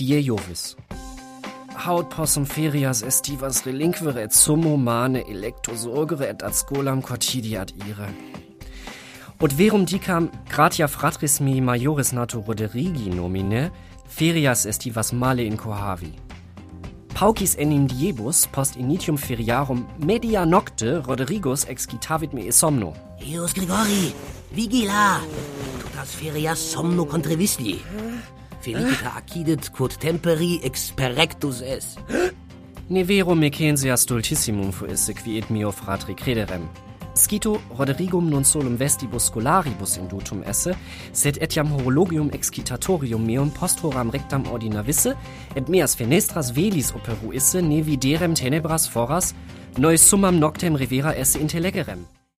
die Jovis. Haut possum ferias estivas relinquere et sumo mane electo sorgere et ad scolam quotidiat ire. Ut verum dicam gratia fratris mi majoris nato Roderigi nomine, ferias estivas male incohavi. Paucis enim diebus post initium feriarum media nocte Roderigus excitavit me e somno. Eos Grigori, vigila! Tutas ferias somno contrivisli. Felicita accidit quod temperi experectus es. Ne verum mecensia stultissimum fuisse qui et mio fratri crederem. Scito Roderigum non solum vestibus scolaribus indutum esse, sed etiam horologium excitatorium meum post horam rectam ordina visse, et meas fenestras velis operuisse ne viderem tenebras foras, nois summam noctem revera esse intellegerem.